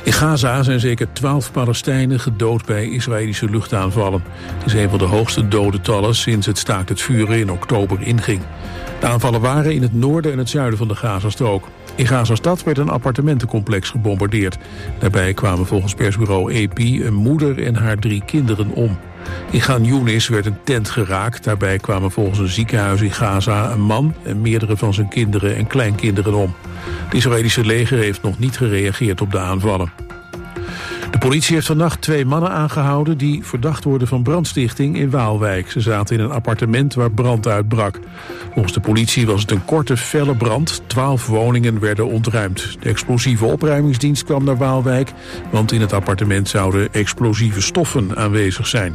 In Gaza zijn zeker 12 Palestijnen gedood bij Israëlische luchtaanvallen. Het is een van de hoogste dodentallen sinds het staakt het vuren in oktober inging. De aanvallen waren in het noorden en het zuiden van de Gazastrook. In Gazastad werd een appartementencomplex gebombardeerd. Daarbij kwamen volgens persbureau AP een moeder en haar 3 kinderen om. In Khan Younis werd een tent geraakt. Daarbij kwamen volgens een ziekenhuis in Gaza een man en meerdere van zijn kinderen en kleinkinderen om. Het Israëlische leger heeft nog niet gereageerd op de aanvallen. De politie heeft vannacht 2 mannen aangehouden die verdacht worden van brandstichting in Waalwijk. Ze zaten in een appartement waar brand uitbrak. Volgens de politie was het een korte, felle brand. 12 woningen werden ontruimd. De explosieve opruimingsdienst kwam naar Waalwijk, want in het appartement zouden explosieve stoffen aanwezig zijn.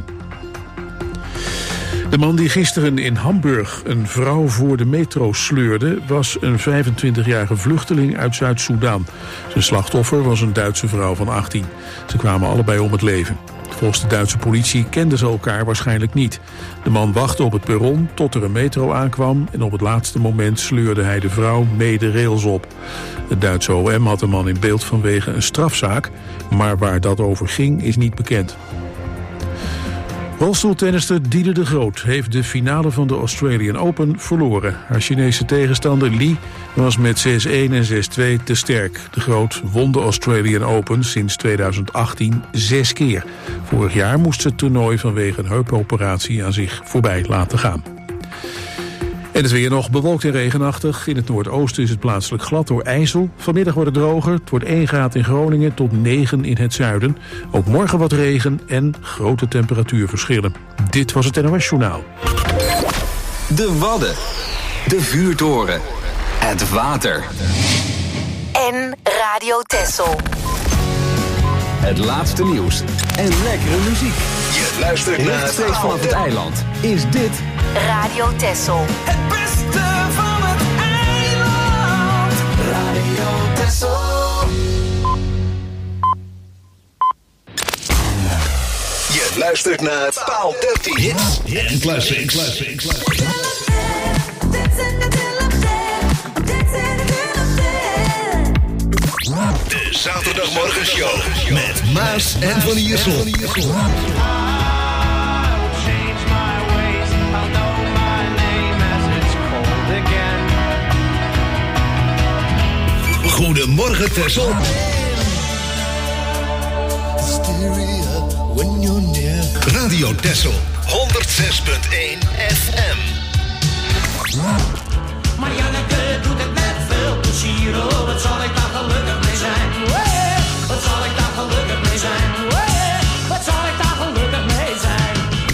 De man die gisteren in Hamburg een vrouw voor de metro sleurde was een 25-jarige vluchteling uit Zuid-Soedan. Zijn slachtoffer was een Duitse vrouw van 18. Ze kwamen allebei om het leven. Volgens de Duitse politie kenden ze elkaar waarschijnlijk niet. De man wachtte op het perron tot er een metro aankwam en op het laatste moment sleurde hij de vrouw mee de rails op. Het Duitse OM had de man in beeld vanwege een strafzaak, maar waar dat over ging is niet bekend. Rolstoeltennister Diede de Groot heeft de finale van de Australian Open verloren. Haar Chinese tegenstander Li was met 6-1 en 6-2 te sterk. De Groot won de Australian Open sinds 2018 6 keer. Vorig jaar moest ze het toernooi vanwege een heupoperatie aan zich voorbij laten gaan. En het weer nog bewolkt en regenachtig. In het noordoosten is het plaatselijk glad door ijzel. Vanmiddag wordt het droger. Het wordt 1 graad in Groningen tot 9 in het zuiden. Ook morgen wat regen en grote temperatuurverschillen. Dit was het NOS Journaal. De Wadden. De Vuurtoren. Het water. En Radio Texel. Het laatste nieuws en lekkere muziek. Je luistert naar rechtstreeks vanaf het eiland. Is dit Radio Texel. Het beste van het eiland. Radio Texel. Je luistert naar Paal 13. Hits en classics. De Zaterdagmorgenshow met Maas en Van Iersel. Goedemorgen Texel. Radio Texel 106.1 FM. Marianneke doet het met veel plezier. Oh, wat zal ik daar gelukkig mee zijn? Wat zal ik daar gelukkig mee zijn? Wat zal ik daar gelukkig mee zijn?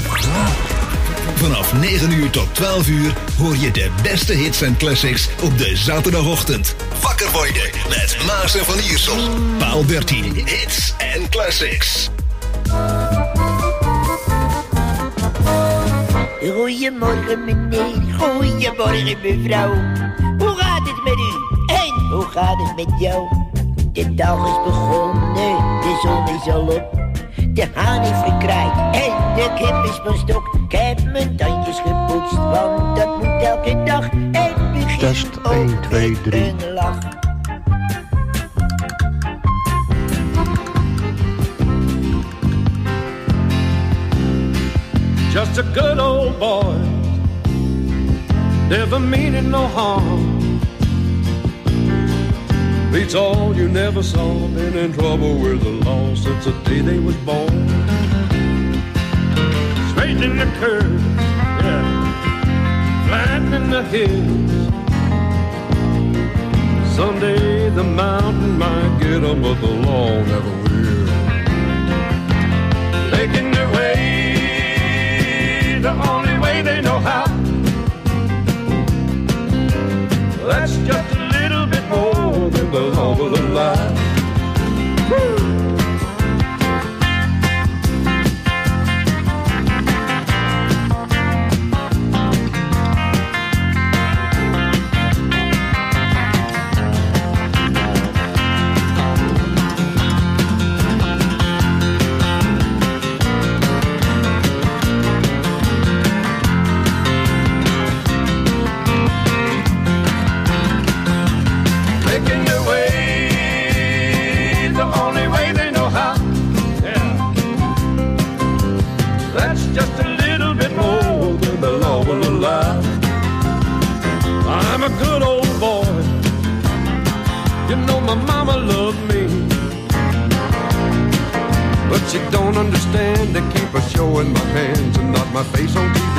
Vanaf 9 uur tot 12 uur hoor je de beste hits en classics op de zaterdagochtend. Wakker worden met Maas en Van Iersel. Paal 13. Hits en classics. Goedemorgen meneer, goedemorgen mevrouw. Hoe gaat het met u? En hoe gaat het met jou? De dag is begonnen, de zon is al op. De haan heeft gekraaid en de kip is van stok. Ik heb mijn tandjes gepoetst, want dat moet elke dag. En begin Test 1, 2, 3. een lach. Just a good old boy, never meaning no harm. Beats all you never saw, been in trouble with the law since the day they was born. Straight in the curve, yeah, flat in the hills. Someday the mountain might get 'em, but the law never will. Making their way the only way they know how. That's just a little bit more than the law will allow. Woo! But you don't understand, they keep a show in my pants and not my face on TV.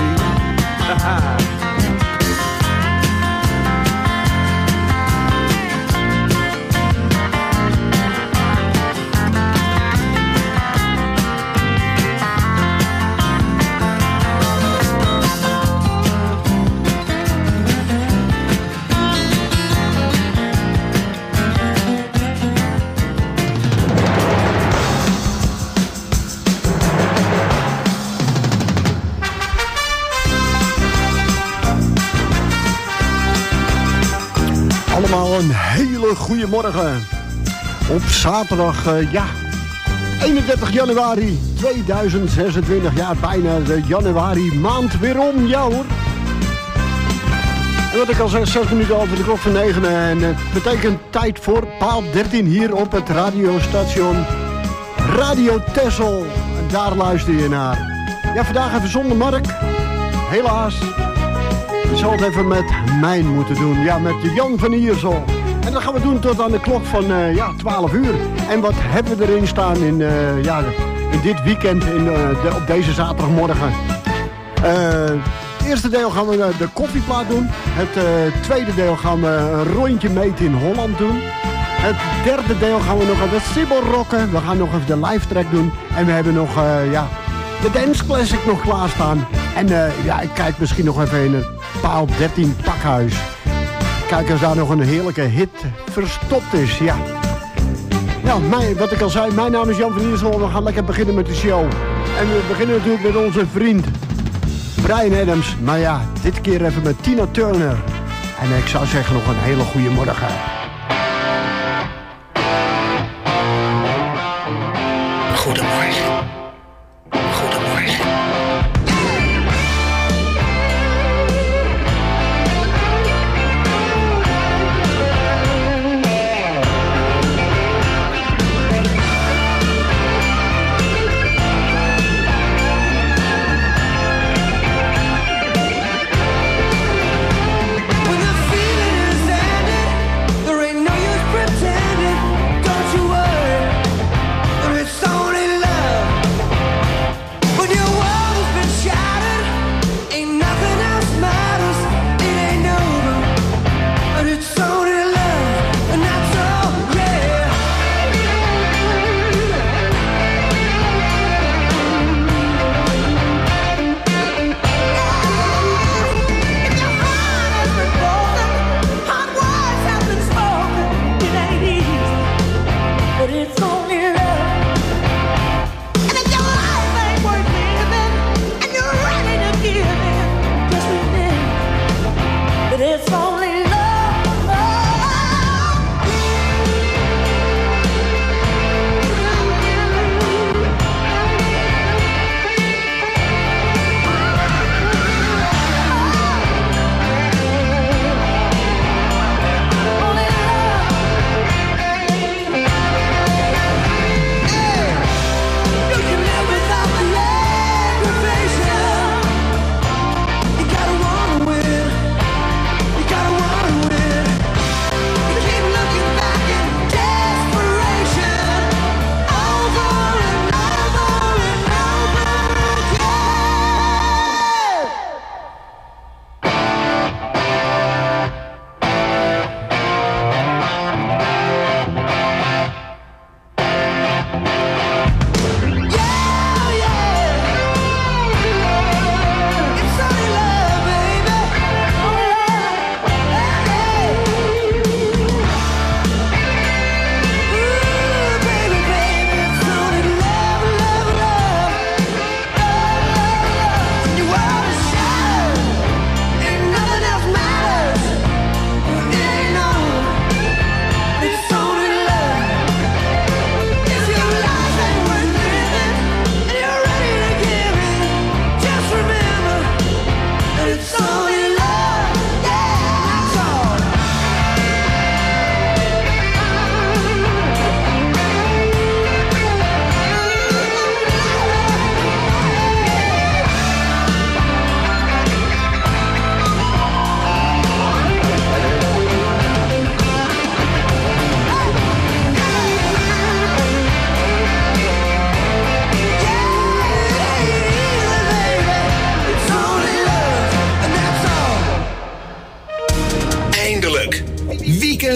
Een hele goede morgen. Op zaterdag, 31 januari 2026. Ja, bijna de januari maand weer om. Ja hoor. En wat ik al zeg, 6 minuten over de klok van 9. En het betekent tijd voor paal 13 hier op het radiostation Radio Texel. En daar luister je naar. Ja, vandaag even zonder Mark. Helaas. Je zal het even met mij moeten doen. Ja, met Jan van Iersel. En dat gaan we doen tot aan de klok van 12 uur. En wat hebben we erin staan in dit weekend op deze zaterdagmorgen? Het eerste deel gaan we de koffieplaat doen. Het tweede deel gaan we een rondje meten in Holland doen. Het derde deel gaan we nog even Sibbel rocken. We gaan nog even de live track doen. En we hebben nog de Dance Classic nog klaarstaan. En ik kijk misschien nog even in het paal 13 pakhuis. Kijk als daar nog een heerlijke hit verstopt is, ja. Ja, wat ik al zei, mijn naam is Jan van Iersel. We gaan lekker beginnen met de show. En we beginnen natuurlijk met onze vriend Bryan Adams. Maar ja, dit keer even met Tina Turner. En ik zou zeggen nog een hele goede morgen. Goedemorgen.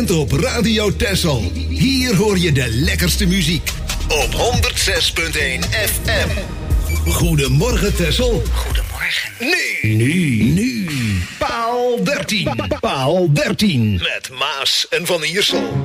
bent op Radio Texel. Hier hoor je de lekkerste muziek. Op 106.1 FM. Goedemorgen Texel. Goedemorgen. Nu. Paal 13. Paal 13. Met Maas en Van Iersel.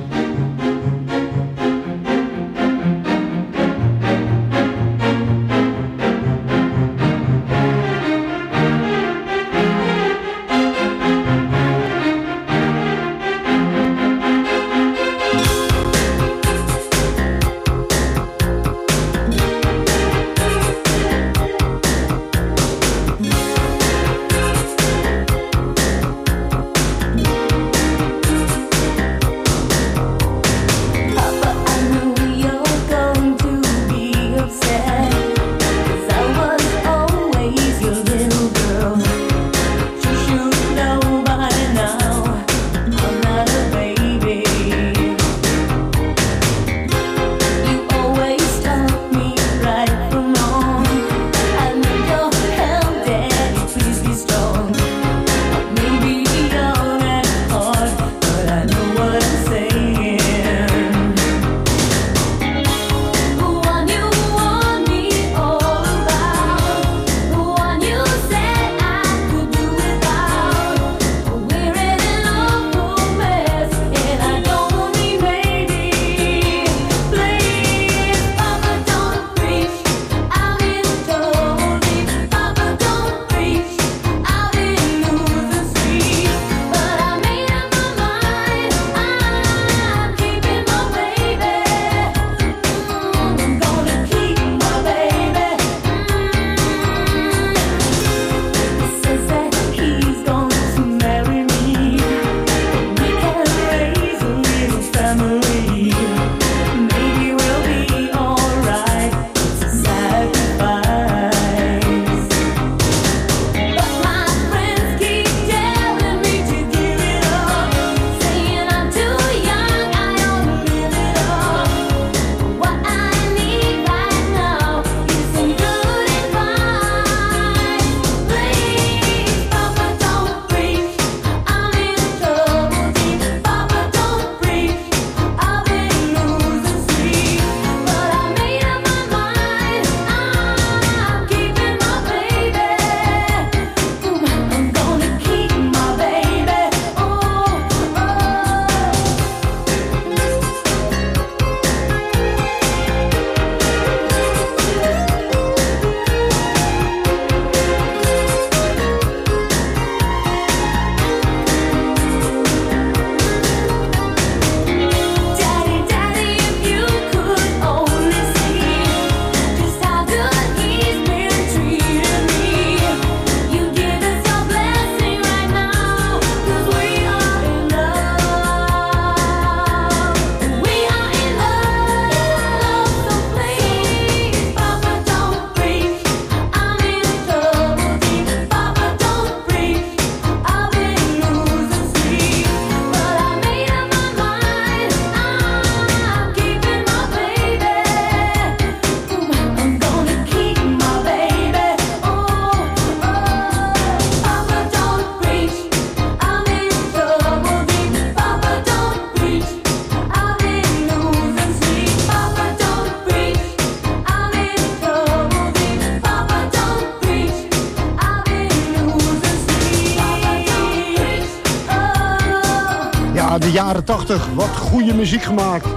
De jaren 80, wat goede muziek gemaakt.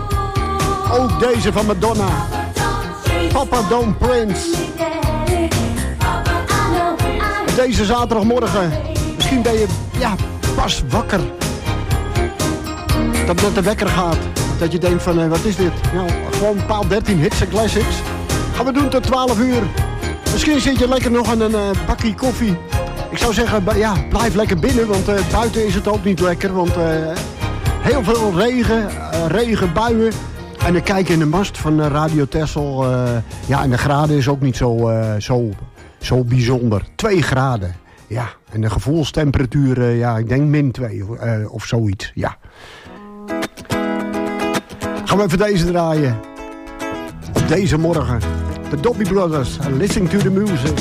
Ook deze van Madonna. Papa Don't Prince. Deze zaterdagmorgen. Misschien ben je pas wakker. Dat net de wekker gaat. Dat je denkt van, wat is dit? Nou, gewoon paal 13 hits en classics. Gaan we doen tot 12 uur. Misschien zit je lekker nog aan een bakje koffie. Ik zou zeggen, blijf lekker binnen. Want buiten is het ook niet lekker. Want heel veel regen, buien. En dan kijk je in de mast van Radio Texel. En de graden is ook niet zo bijzonder. 2 graden. Ja, en de gevoelstemperatuur, ik denk -2 of zoiets. Ja. Gaan we even deze draaien. Op deze morgen. De Doobie Brothers. Listening to the music.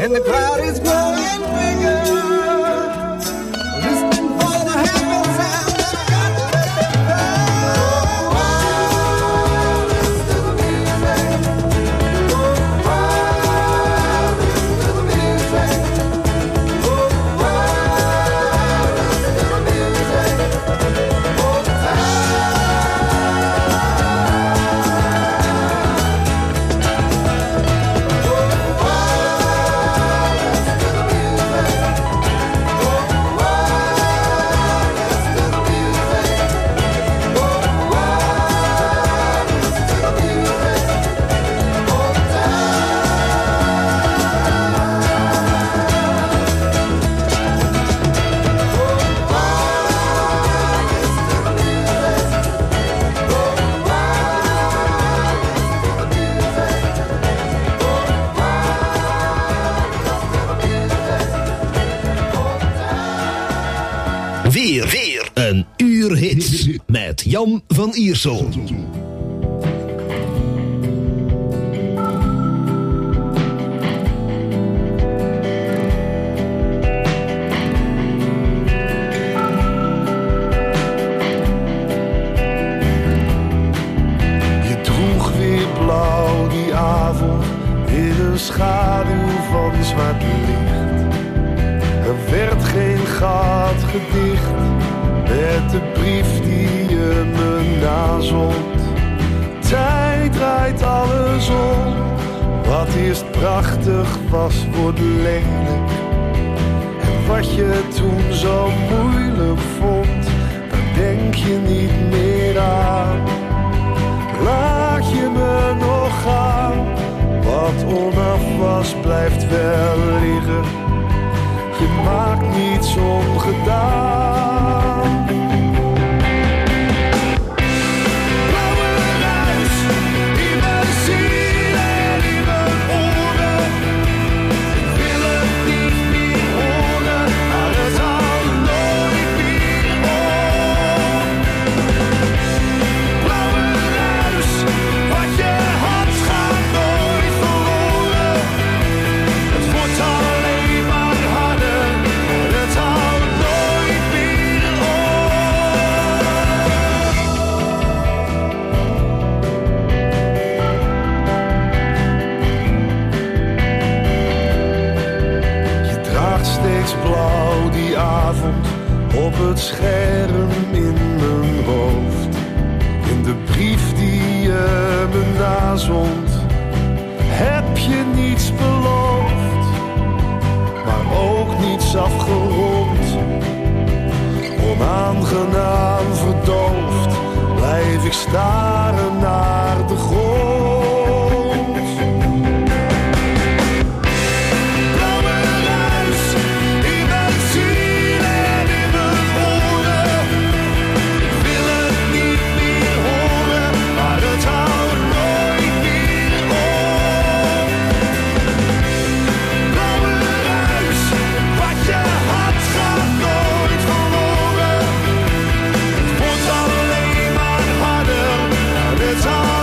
and the crowd is growing bigger. Listening for the happy sound. Got to let it go. Listen to the music. Listen to the music. Weer een uur hits met Jan van Iersel. Je droeg weer blauw die avond in een schaduw van zwart licht. Er werd geen gat gedicht met de brief die je me nazond. Tijd draait alles om. Wat eerst prachtig was, wordt lelijk. En wat je toen zo moeilijk vond, daar denk je niet meer aan. Laat je me nog gaan. Wat onaf was, blijft wel liggen. Je maakt niets ongedaan. Blauwe ruis in mijn ziel en in mijn oren. Ik wil het niet meer horen, maar het houdt nooit meer op. Blauwe ruis, wat je had gaat nooit verloren. Het wordt alleen maar harder. Het houdt nooit meer op. Je draagt steeds blauw die avond op het scherm in mijn hoofd. In de brief die je me nazond, heb je niets beloofd, maar ook niets afgerond. Onaangenaam verdoofd blijf ik staren naar de grond. Blauwe ruis in mijn ziel en in mijn oren. Ik wil het niet meer horen, maar het houdt nooit meer op. Blauwe ruis, wat je had gaat nooit verloren. Het wordt alleen maar harder, het houdt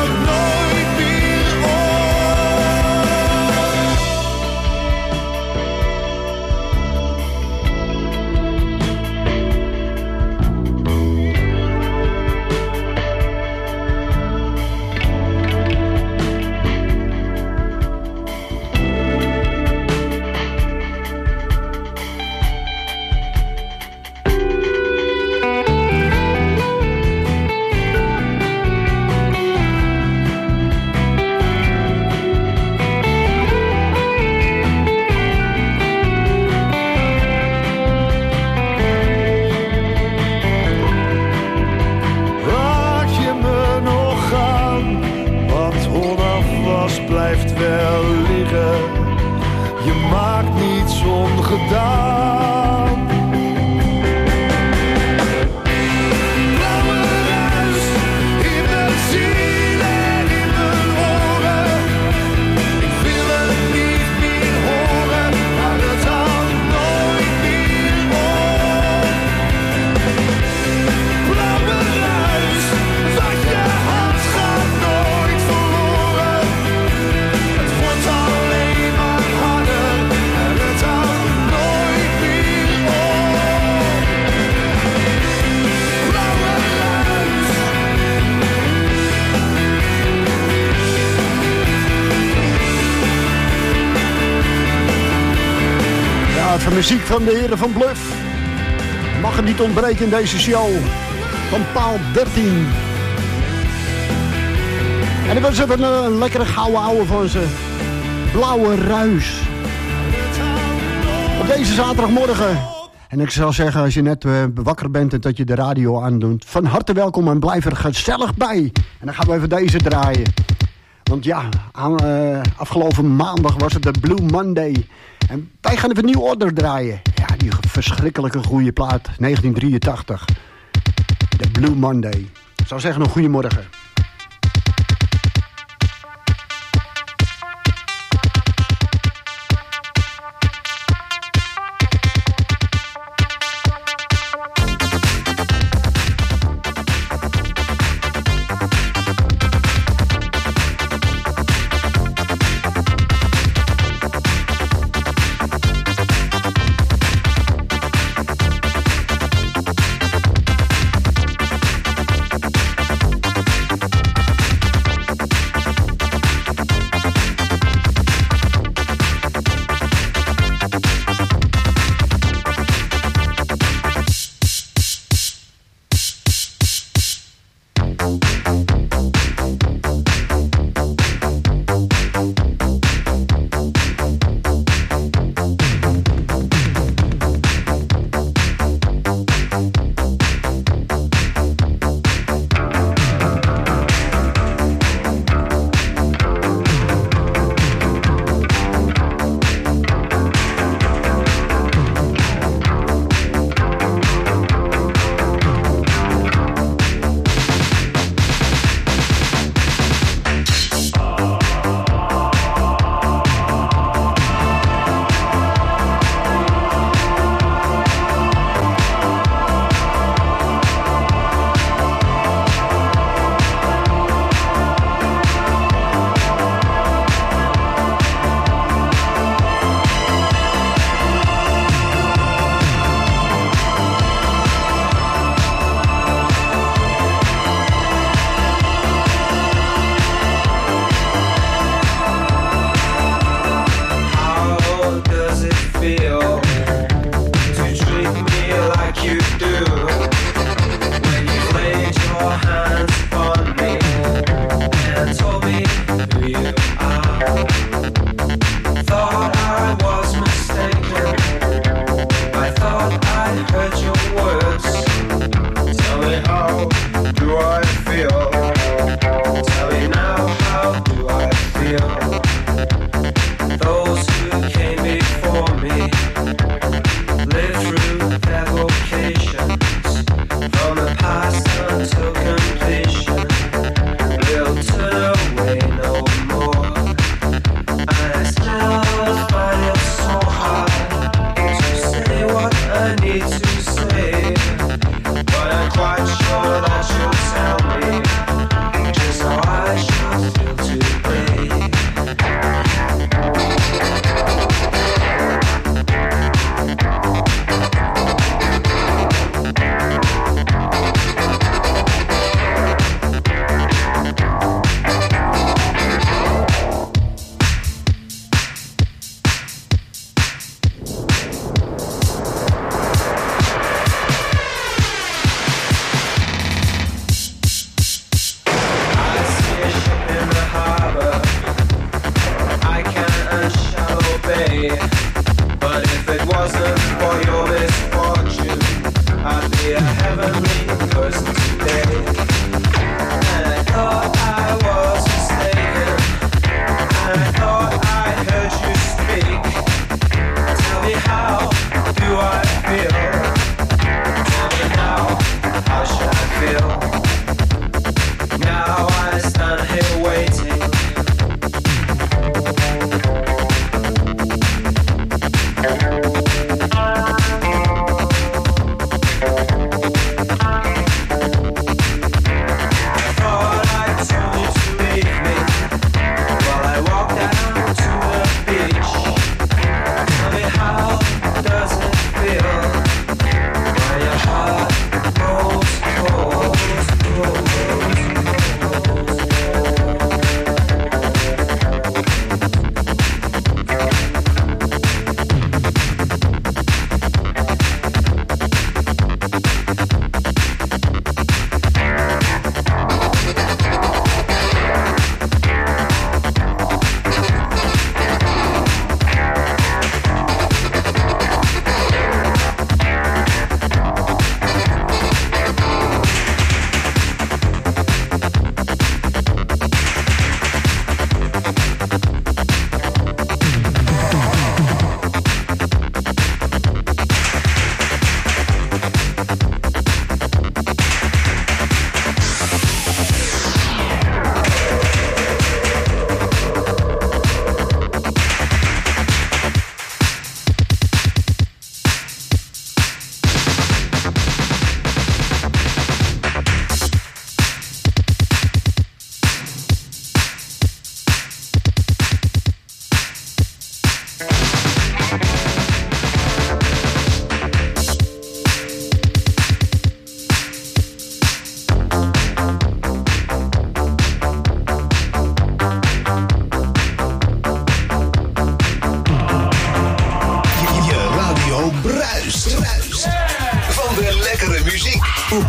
plaat van muziek van de heren van Bluff. Mag er niet ontbreken in deze show. Van paal 13. En dat was even een lekkere gouden ouwe van ze. Blauwe Ruis. Op deze zaterdagmorgen. En ik zou zeggen, als je net wakker bent en dat je de radio aandoet, van harte welkom en blijf er gezellig bij. En dan gaan we even deze draaien. Want ja, afgelopen maandag was het de Blue Monday. En wij gaan even een nieuw order draaien. Ja, die verschrikkelijke goede plaat, 1983. De Blue Monday. Ik zou zeggen, een goeiemorgen.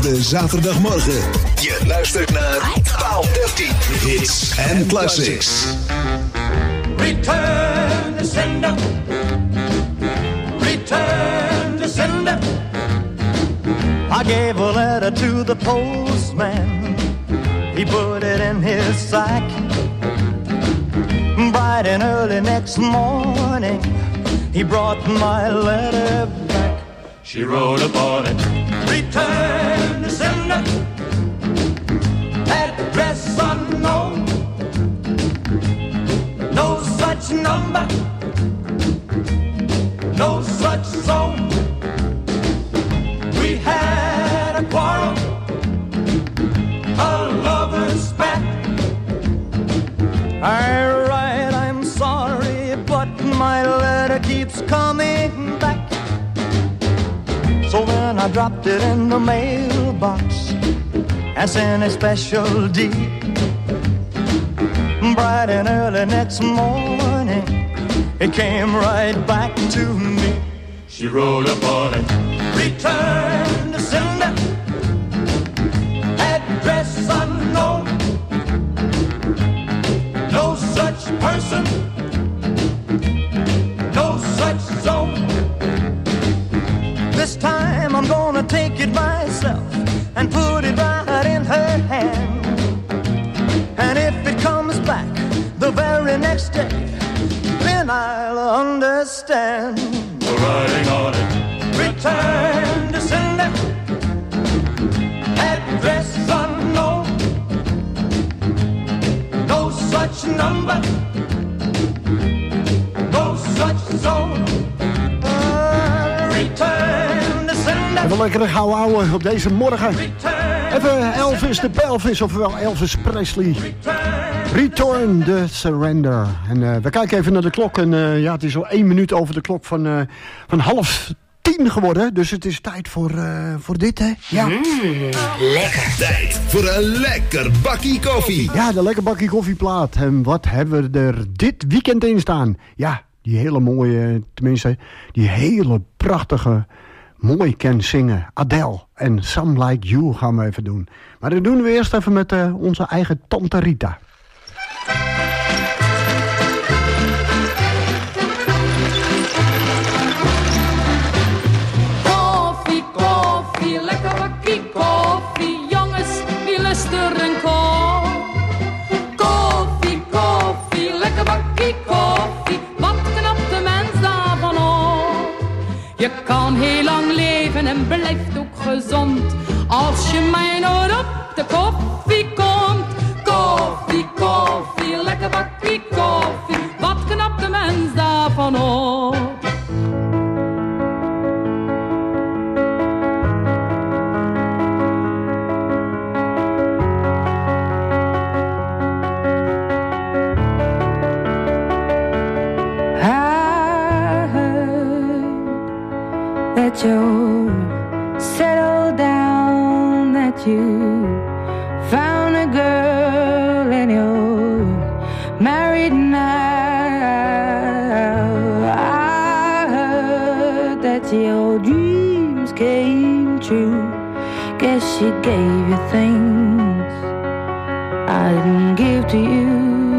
de zaterdagmorgen. Je luistert naar Paal 13. Hits and Classics. Return to sender. Return to sender. I gave a letter to the postman. He put it in his sack. Bright and early next morning, he brought my letter back. She wrote upon it, return to sender. Address unknown. No such number. No such zone. We had a quarrel, a lover's spat. Alright, I'm sorry, but my letter keeps coming back. So then I dropped it in the mailbox and sent a special deed. Bright and early next morning, it came right back to me. She wrote upon it, return to sender. Address unknown. No such person. No such zone. This time I'm gonna take it myself and put it right in her hand. And if it comes back the very next day, then I'll understand. Writing on it, return to sender. Address unknown. No such number. No such zone. Return to sender. Even lekker gauw houden op deze morgen. Even Elvis de Pelvis, ofwel Elvis Presley. Return the Surrender. En we kijken even naar de klok. En ja, het is al 1 minuut over de klok van 9:30 geworden. Dus het is tijd voor dit, hè? Ja. Lekker. Tijd voor een lekker bakkie koffie. Ja, de lekker bakkie koffieplaat. En wat hebben we er dit weekend in staan? Ja, die hele mooie, tenminste, die hele prachtige, mooi kan zingen. Adele en Some Like You gaan we even doen. Maar dat doen we eerst even met onze eigen tante Rita. Koffie, koffie, lekker bakkie koffie. Jongens, wie lust er een kop? Koffie, koffie, lekker bakkie koffie. Wat knapt de mens daarvan op? Je kan heel lang leven en blijft ook gezond als je mij nooit op de koffie komt. Koffie, koffie, lekker bakkie koffie. Wat knapt de mens daarvan op? I heard that you're settled down, that you found a girl and you're married now. I heard that your dreams came true. Guess she gave you things I didn't give to you.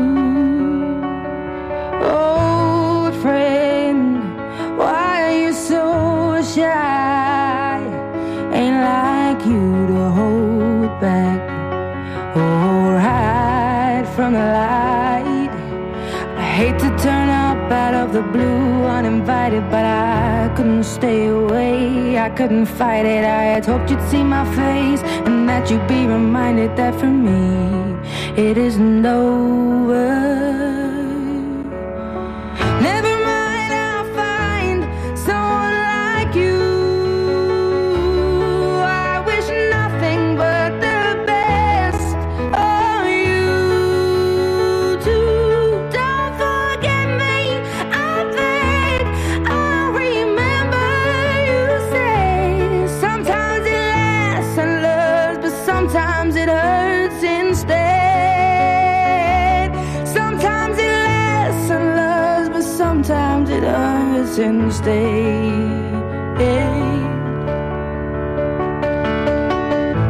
Old friend, why are you so shy? Ain't like you to hold back or hide from the light. I hate to turn up out of the blue uninvited, but I couldn't stay away, I couldn't fight it. I had hoped you'd see my face and that you'd be reminded that for me it isn't over. Never mind, I'll find someone like you. I wish nothing but the best of you too. Don't forget me, I think I remember you say sometimes it lasts and loves, but sometimes it hurts instead. Sometimes it lasts and loves, but sometimes it hurts instead.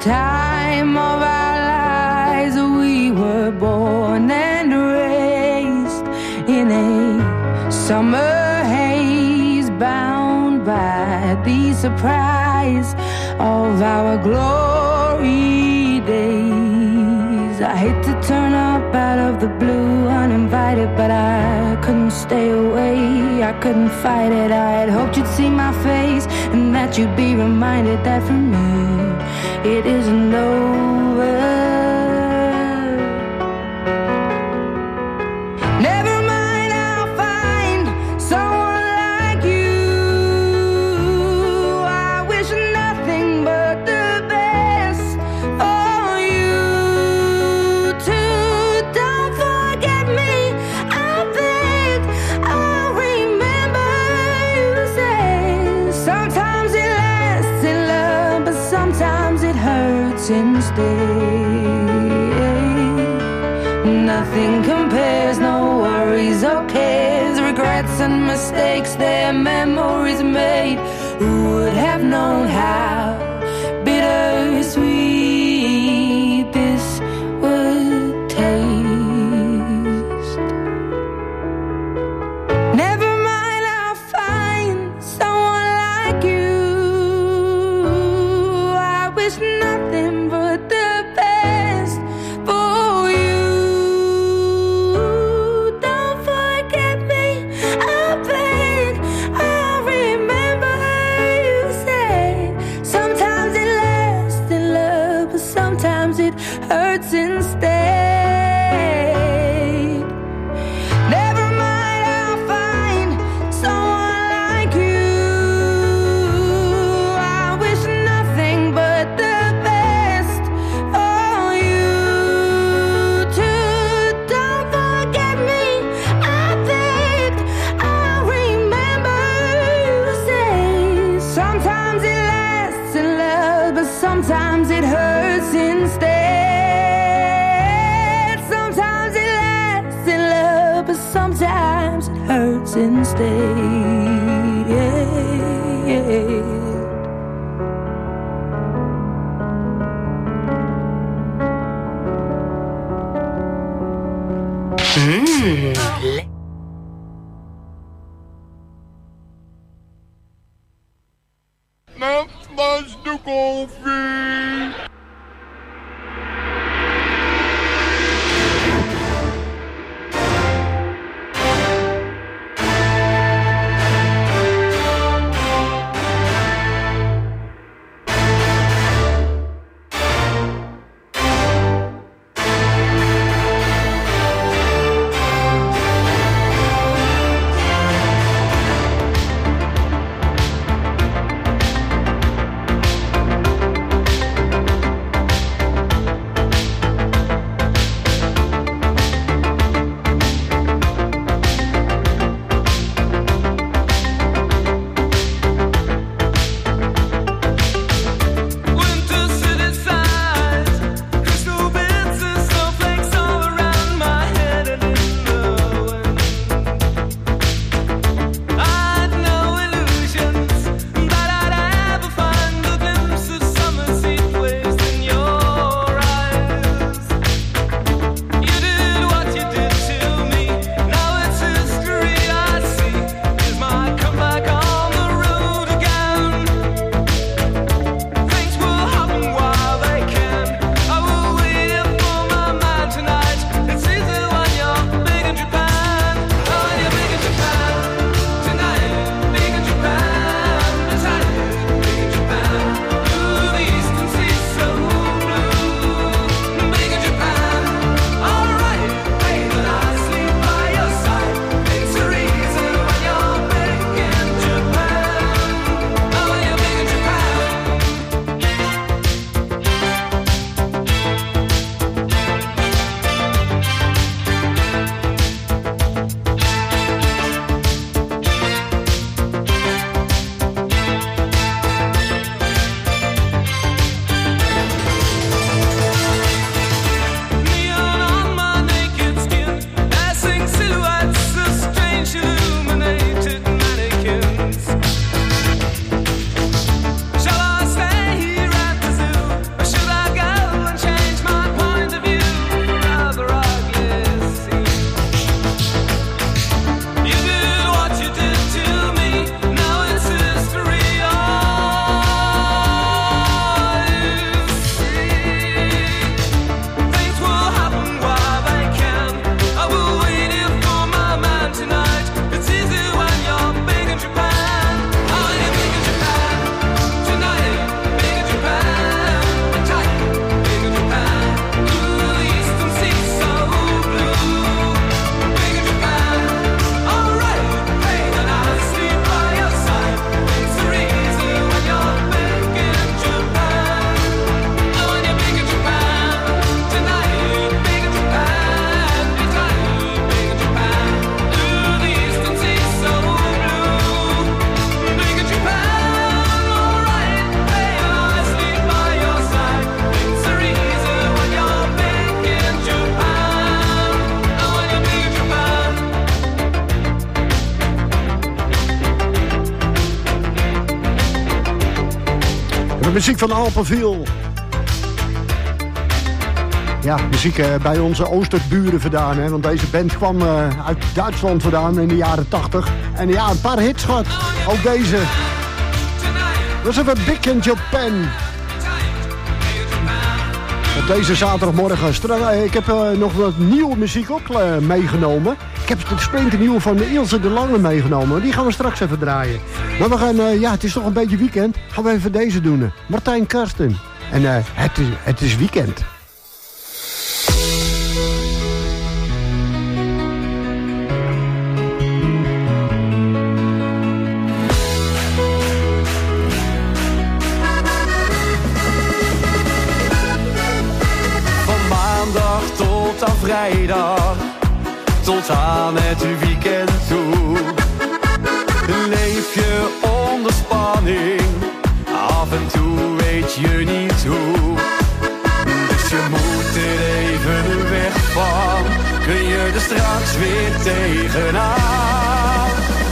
time of our lives. We were born and raised in a summer haze, bound by the surprise of our glory days. I hate to turn up out of the blue uninvited, but I couldn't stay away, I couldn't fight it. I had hoped you'd see my face and that you'd be reminded that for me it isn't over. Nothing compares, no worries or cares, regrets and mistakes, their memories made. Who would have known how bittersweet this would taste? Never mind, I'll find someone like you. I wish nothing but the best for you. Don't forget me, I beg. I remember you said sometimes it lasts in love, but sometimes it hurts instead. Never mind, I'll find someone like you. I wish nothing but the best for you too. Don't forget me, I begged. I remember you say sometimes it lasts in love, but sometimes it hurts instead. Sometimes it lasts in love, but sometimes it hurts instead. Yeah. Memphis de Koffie. Muziek van Alphaville. Ja, muziek bij onze Oosterburen vandaan. Hè? Want deze band kwam uit Duitsland vandaan in de jaren 80. En ja, een paar hits gehad. Ook deze. Dat is even Big in Japan. Op deze zaterdagmorgen. Ik heb nog wat nieuwe muziek ook meegenomen. Ik heb het splinternieuw van Ilse de Lange meegenomen. Die gaan we straks even draaien. Maar we gaan, het is toch een beetje weekend. Gaan we even deze doen. Martijn Karsten. En het is weekend. Aan vrijdag tot aan het weekend toe leef je onder spanning, af en toe weet je niet hoe. Dus je moet er even weg van, kun je er straks weer tegenaan.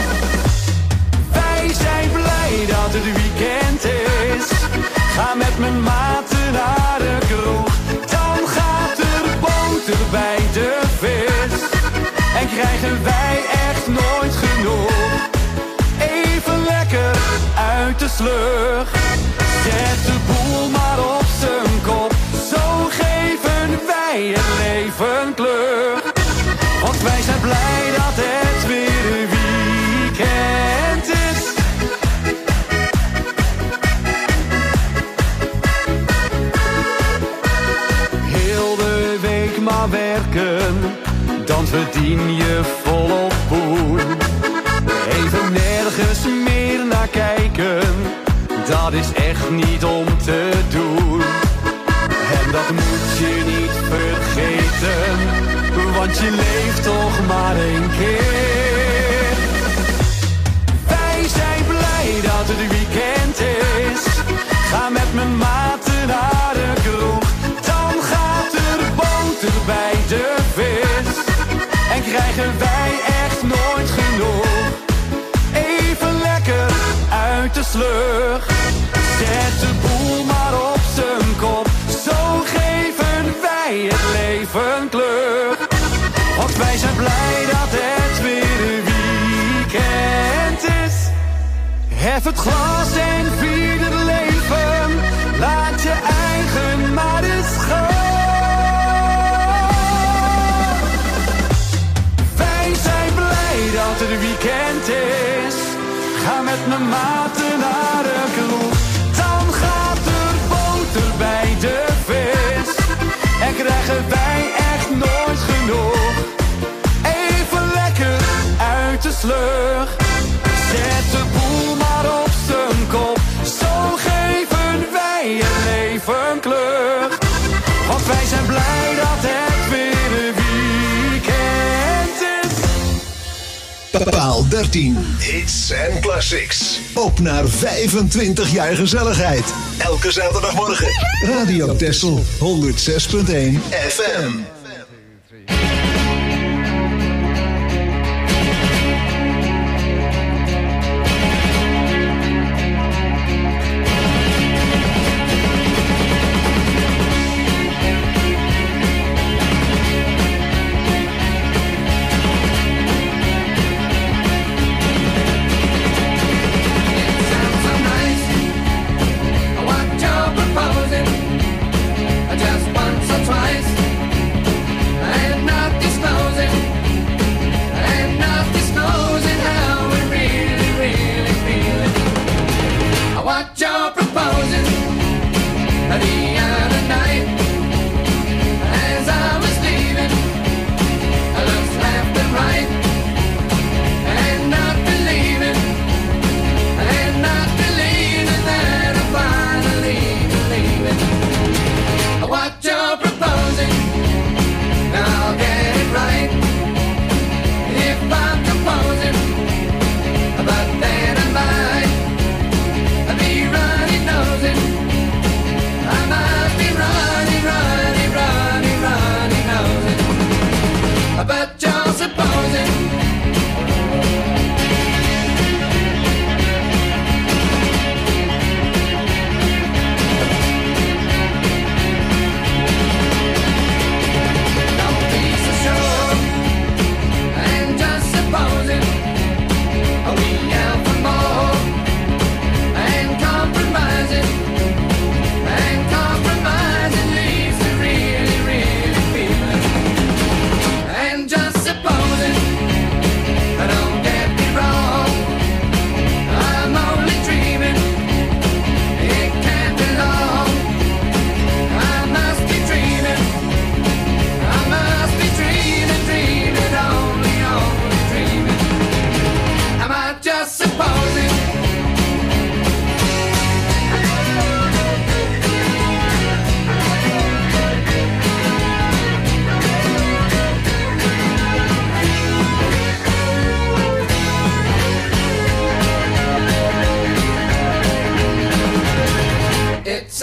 Wij zijn blij dat het weekend is, ga met mijn maten naar de kroeg. Dan gaat er boter bij de vis en krijgen wij echt nooit genoeg. Even lekker uit de sleur, zet de boel maar op zijn kop. Zo geven wij het leven kleur, want wij zijn blij dat het weer een weekend is. Heel de week maar werken, dan verdien je volop poen. Even nergens meer naar kijken, dat is echt niet om te doen. En dat moet je niet vergeten, want je leeft toch maar één keer. Wij zijn blij dat het weekend is, ga met mijn maten naar de kroeg. Dan gaat er boter bij de vis en krijgen wij echt nooit genoeg. Even lekker uit de sleur, zet de boel maar op zijn kop. Zo geven wij het leven kleur, want wij zijn blij dat het weer een weekend is. Hef het glas en vier het leven, laat je eigen maar eens gaan. Wij zijn blij dat het weekend is, ga met mijn maten naar de kroeg. Dan gaat er boter bij de vis en krijgen wij echt nooit genoeg. Even lekker uit de sleur, zet de boel maar op zijn kop. Zo geven wij het leven kleur, want wij zijn blij dat het weer een weekend is. Paal 13. Hits en classics. Op naar 25 jaar gezelligheid. Elke zaterdagmorgen. Radio Texel 106.1 FM. Just once or twice.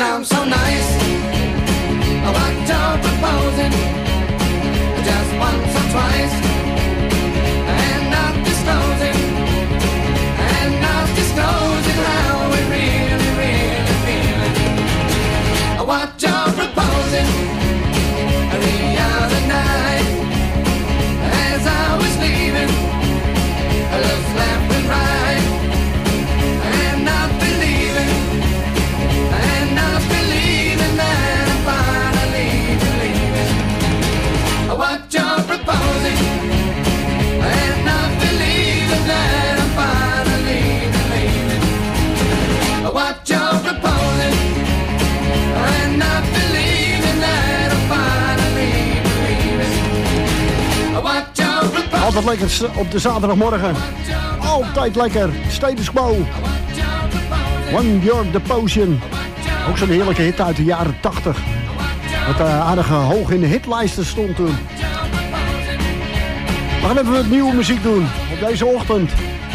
around so nice. What you're proposing, just once or twice, and not disclosing how we really, really feeling. What you're proposing the other night, as I was leaving, I looked left and right, and not believing that I'm finally believing what you're proposing, and not believing that I'm finally believing what you're proposing, and not believing that I'm finally believing what you're proposing. Altijd lekker op de zaterdagmorgen. Altijd lekker. Status Quo. One Your Devotion. Ook zo'n heerlijke hit uit de jaren 80. Wat aardig hoog in de hitlijsten stond toen. We gaan even wat nieuwe muziek doen op deze ochtend.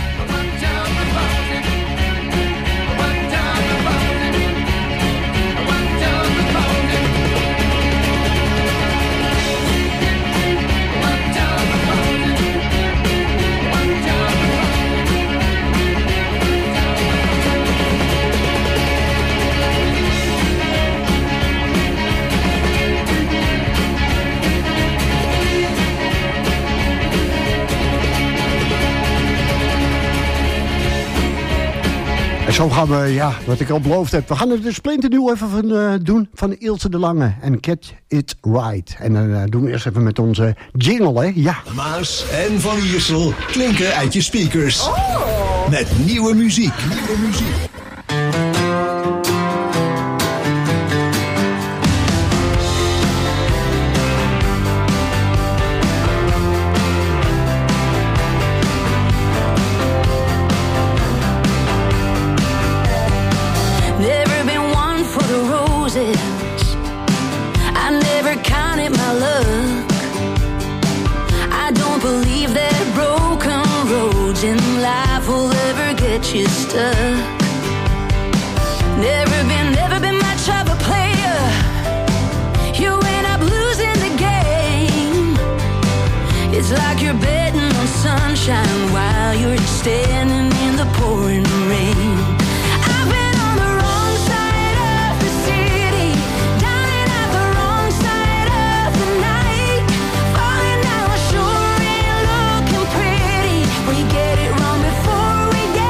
En zo gaan we, ja, wat ik al beloofd heb. We gaan er de splinternieuw even van doen van Ilse de Lange en Get It Right. En dan doen we eerst even met onze jingle, hè? Ja. Maas en Van Iersel klinken uit je speakers. Met nieuwe muziek. You stuck. Never been much of a player. You end up losing the game. It's like you're betting on sunshine while you're standing in the pouring rain. I've been on the wrong side of the city, dying at the wrong side of the night. Falling down sure ain't looking pretty. We get it wrong before we get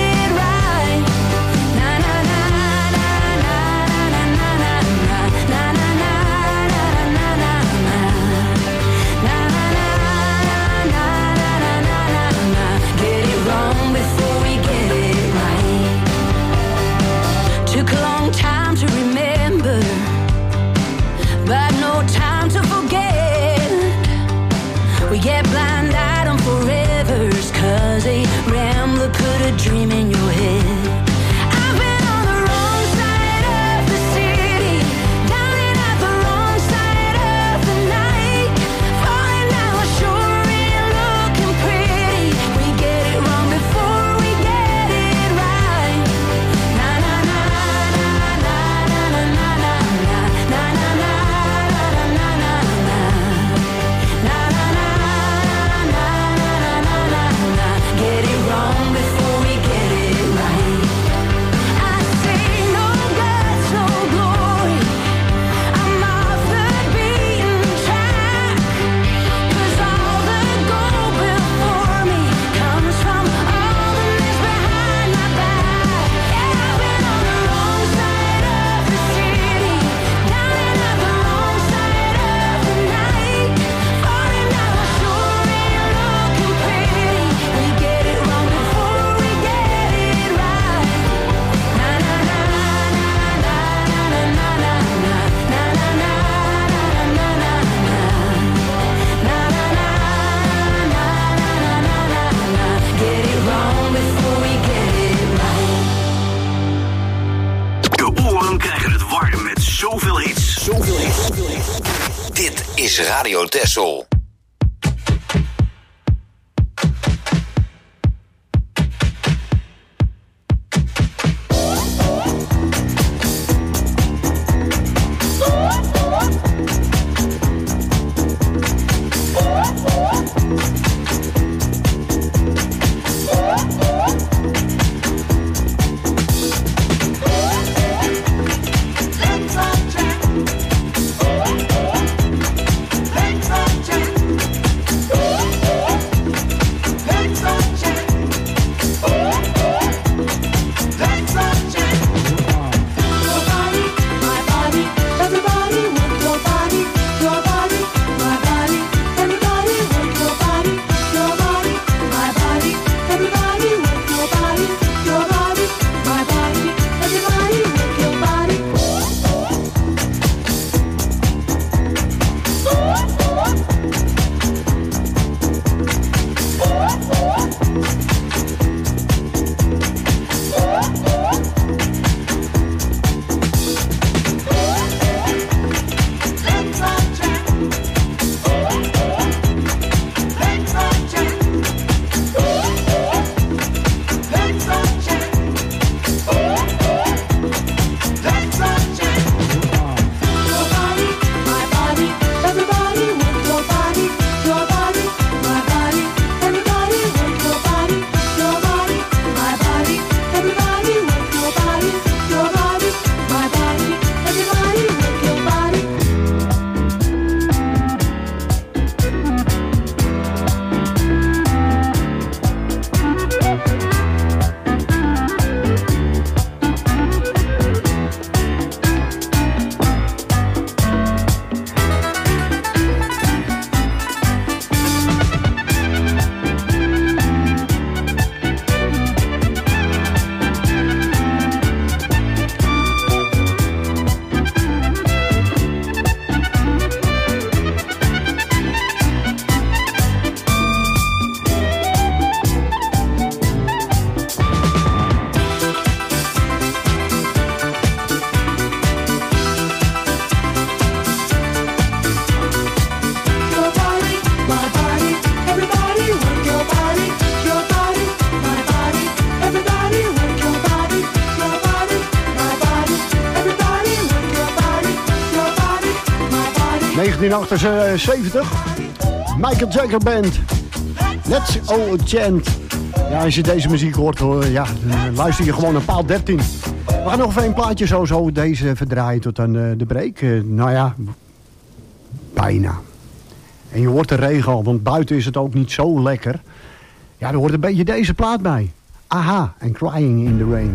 took a long time to remember, but no time to forget. We get blind-eyed on forevers, 'cause a rambler put a dream in your head. I've been on the wrong side of the city, dying at the wrong side of the night. Falling down sure ain't looking pretty. We get it wrong before we get it right. Na na na. Get it wrong before we get it right. I say no guts, no glory. I'm off the beaten track, 'cause all the gold before me comes from all the mess behind my back. Yeah, I've been on the wrong side of the city, dying at the wrong side of the night. Falling down sure ain't looking pretty. We get it wrong before we get it right. Na na na na na na na na na na na na na na na na na. Get it wrong before we get it right. De oren krijgen het warm met zoveel hits. Dit is Radio Texel. 1978. Michael Jagger Band. Let's All Chant. Ja, als je deze muziek hoort, ja, dan luister je gewoon naar paal 13. We gaan nog even een plaatje zo deze verdraaien tot aan de break. Nou ja, bijna. En je hoort de regen al, want buiten is het ook niet zo lekker. Ja, er hoort een beetje deze plaat bij. Aha, en Crying in the Rain.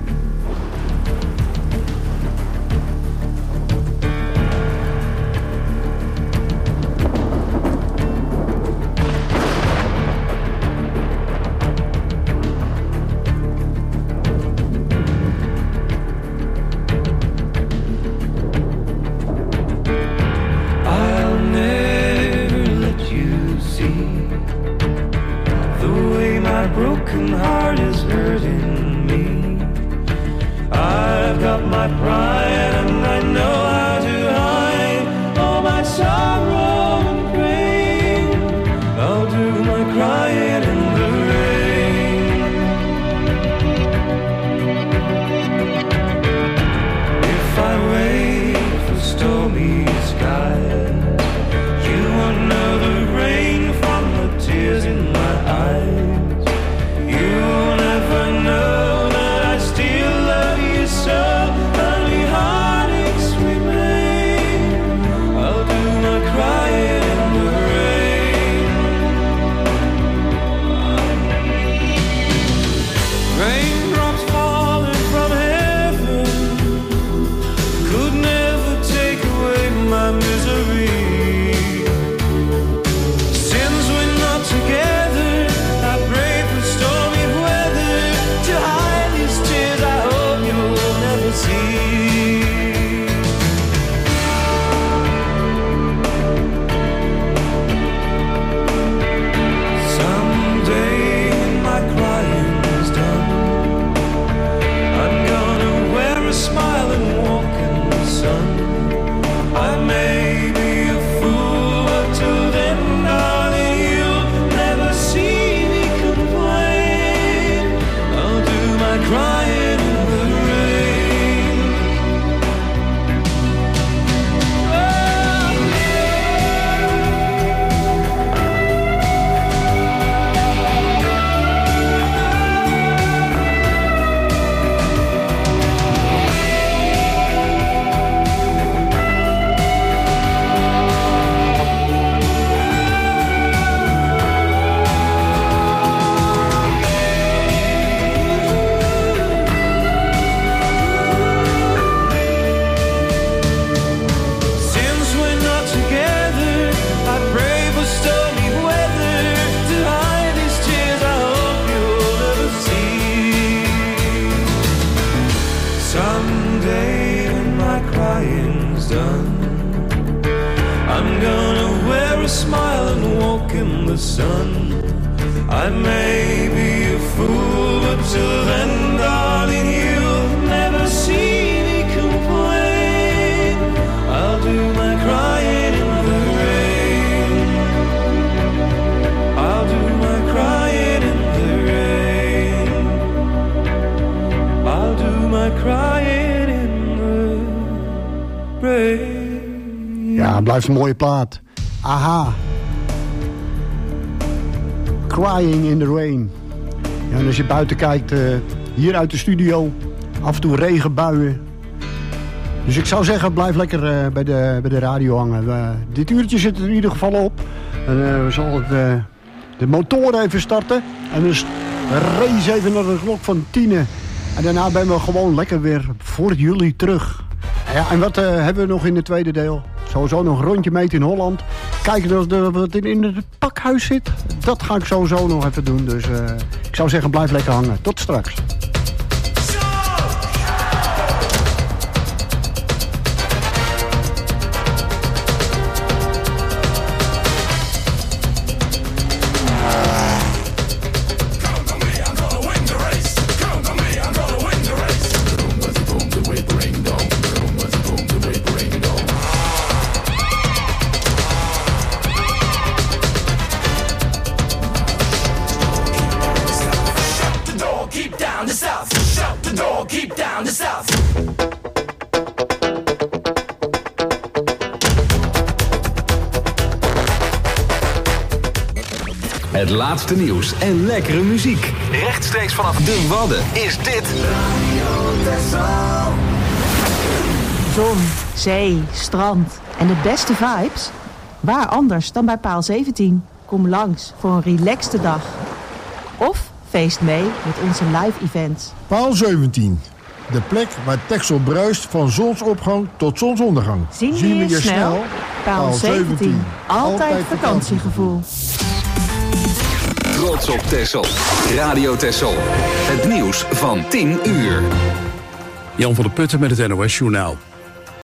Blijft een mooie plaat. Aha. Crying in the Rain. Ja, en als je buiten kijkt, hier uit de studio, af en toe regenbuien. Dus ik zou zeggen, blijf lekker bij de radio hangen. Dit uurtje zit er in ieder geval op. En we zullen de motoren even starten. En dus race even naar de klok van 10. En daarna ben we gewoon lekker weer voor jullie terug. Ja, en wat hebben we nog in het tweede deel? Sowieso nog een rondje meten in Holland. Kijken wat in het pakhuis zit. Dat ga ik sowieso nog even doen. Dus ik zou zeggen, blijf lekker hangen. Tot straks. Keep down the Het laatste nieuws en lekkere muziek. Rechtstreeks vanaf de Wadden is dit Radio Texel. Zon, zee, strand en de beste vibes? Waar anders dan bij paal 17? Kom langs voor een relaxte dag. Of feest mee met onze live events. Paal 17. De plek waar Texel bruist van zonsopgang tot zonsondergang. Zien we je snel? Paal 17. Altijd vakantiegevoel. Trots op Texel. Radio Texel. Het nieuws van 10 uur. Jan van der Putten met het NOS Journaal.